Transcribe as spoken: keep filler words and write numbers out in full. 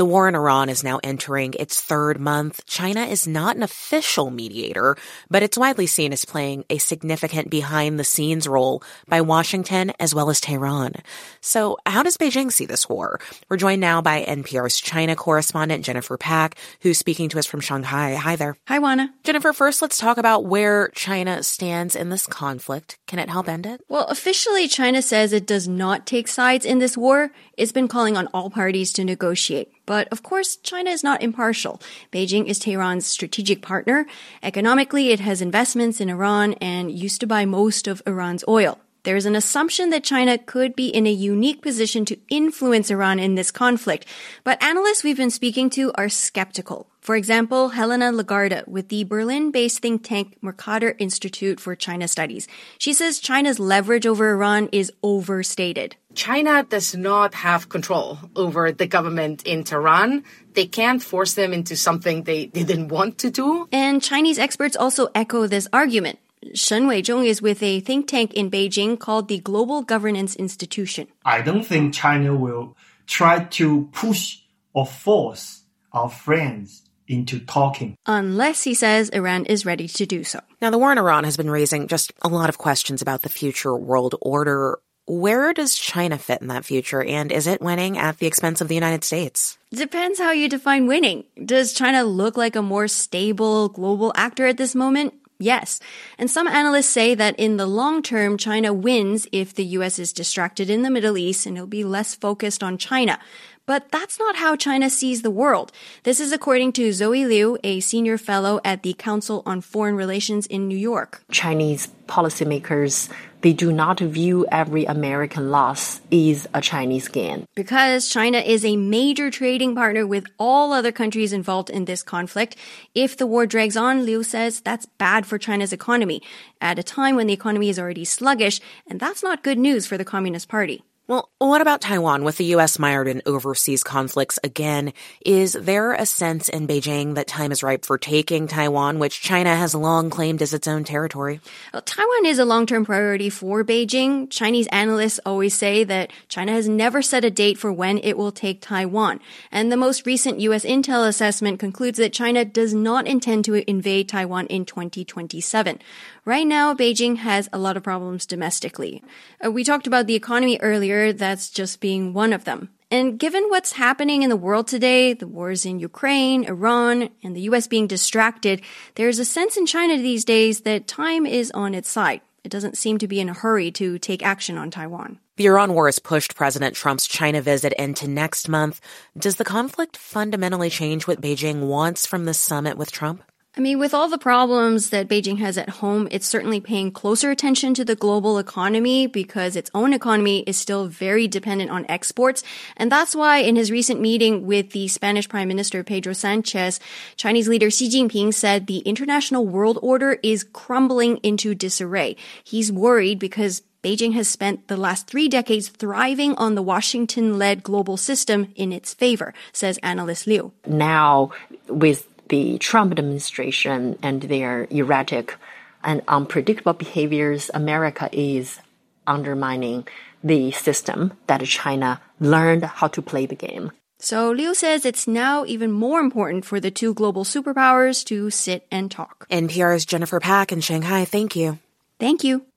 The war in Iran is now entering its third month. China is not an official mediator, but it's widely seen as playing a significant behind-the-scenes role by Washington as well as Tehran. So how does Beijing see this war? We're joined now by N P R's China correspondent Jennifer Pak, who's speaking to us from Shanghai. Hi there. Hi, Juana. Jennifer, first let's talk about where China stands in this conflict. Can it help end it? Well, officially, China says it does not take sides in this war. It's been calling on all parties to negotiate. But of course, China is not impartial. Beijing is Tehran's strategic partner. Economically, it has investments in Iran and used to buy most of Iran's oil. There is an assumption that China could be in a unique position to influence Iran in this conflict. But analysts we've been speaking to are skeptical. For example, Helena Lagarde with the Berlin-based think tank Mercator Institute for China Studies. She says China's leverage over Iran is overstated. China does not have control over the government in Tehran. They can't force them into something they didn't want to do. And Chinese experts also echo this argument. Shen Weizhong is with a think tank in Beijing called the Global Governance Institution. I don't think China will try to push or force our friends into talking. Unless, he says, Iran is ready to do so. Now, the war in Iran has been raising just a lot of questions about the future world order. Where does China fit in that future, and is it winning at the expense of the United States? Depends how you define winning. Does China look like a more stable global actor at this moment? Yes. And some analysts say that in the long term, China wins if the U S is distracted in the Middle East and it'll be less focused on China. But that's not how China sees the world. This is according to Zoe Liu, a senior fellow at the Council on Foreign Relations in New York. Chinese policymakers, they do not view every American loss is a Chinese gain. Because China is a major trading partner with all other countries involved in this conflict. If the war drags on, Liu says that's bad for China's economy at a time when the economy is already sluggish, and that's not good news for the Communist Party. Well, what about Taiwan? With the U S mired in overseas conflicts again, is there a sense in Beijing that time is ripe for taking Taiwan, which China has long claimed as its own territory? Well, Taiwan is a long-term priority for Beijing. Chinese analysts always say that China has never set a date for when it will take Taiwan. And the most recent U S Intel assessment concludes that China does not intend to invade Taiwan in twenty twenty-seven. Right now, Beijing has a lot of problems domestically. Uh, we talked about the economy earlier. That's just being one of them. And given what's happening in the world today, the wars in Ukraine, Iran, and the U S being distracted, there's a sense in China these days that time is on its side. It doesn't seem to be in a hurry to take action on Taiwan. The Iran war has pushed President Trump's China visit into next month. Does the conflict fundamentally change what Beijing wants from the summit with Trump? I mean, with all the problems that Beijing has at home, it's certainly paying closer attention to the global economy because its own economy is still very dependent on exports. And that's why in his recent meeting with the Spanish Prime Minister Pedro Sanchez, Chinese leader Xi Jinping said the international world order is crumbling into disarray. He's worried because Beijing has spent the last three decades thriving on the Washington-led global system in its favor, says analyst Liu. Now, with the Trump administration and their erratic and unpredictable behaviors, America is undermining the system that China learned how to play the game. So Liu says it's now even more important for the two global superpowers to sit and talk. N P R's Jennifer Pak in Shanghai. Thank you. Thank you.